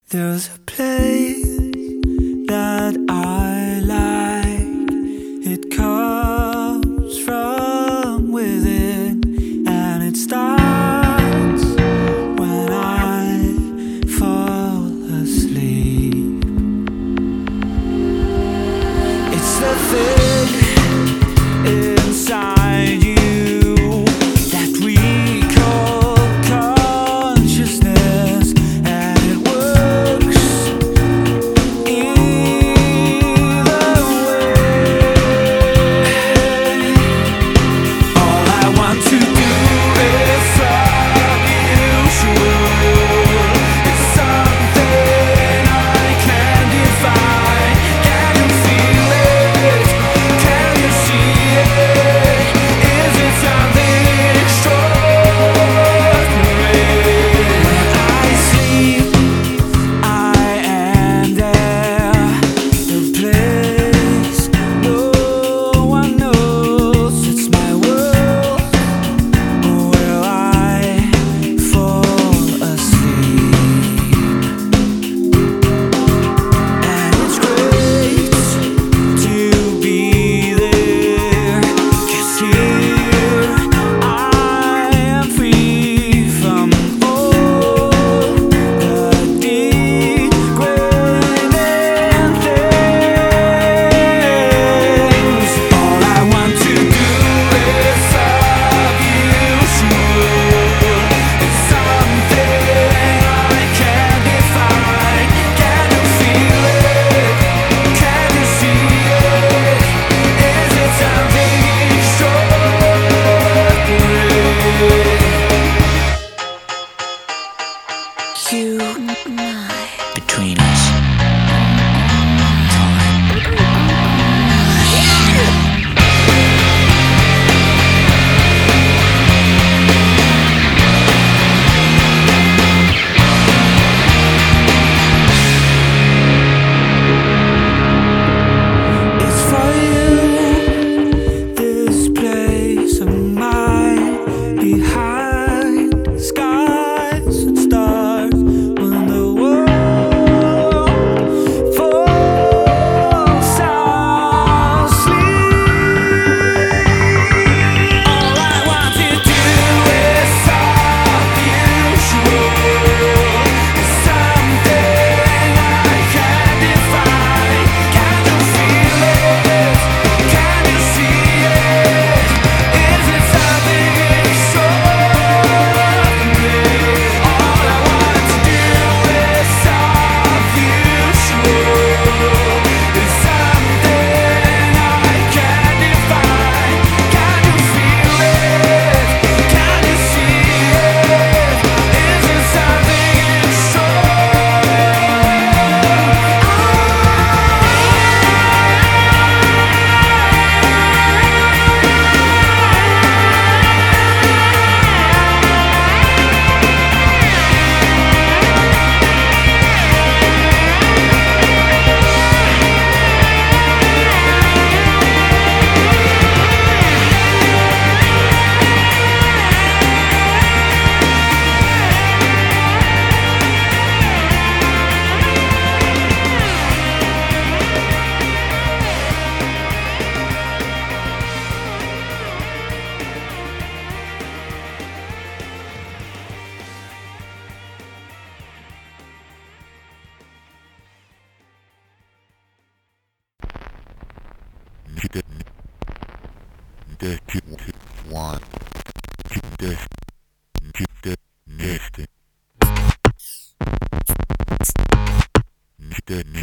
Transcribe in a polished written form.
There's a place that I like. It comes from within, and it starts when I fall asleep. It's the thing inside you that we call consciousness, and it works either way. All I want to do is unusual. It's something I can't define. Can you feel it? Can you see it? Is it something extraordinary? When I sleep, I am there. The place no one knows. It's my world where I fall asleep. And it's great to be there, 'cause here I am free from all the degrading things. All I want to do is unusual. It's something I can't define. Can you feel it? Can you see it? Is it something extraordinary? You and I. Between us. It's for you, this place of mine, behind skies and stars. When the world falls asleep, all I want to do is unusual. It's something I can't define. Can you feel it? Can you see it? Is it something extraordinary? All I want to do is unusual. It's something I can't define. Can you feel it? Can you see it? Is it something One.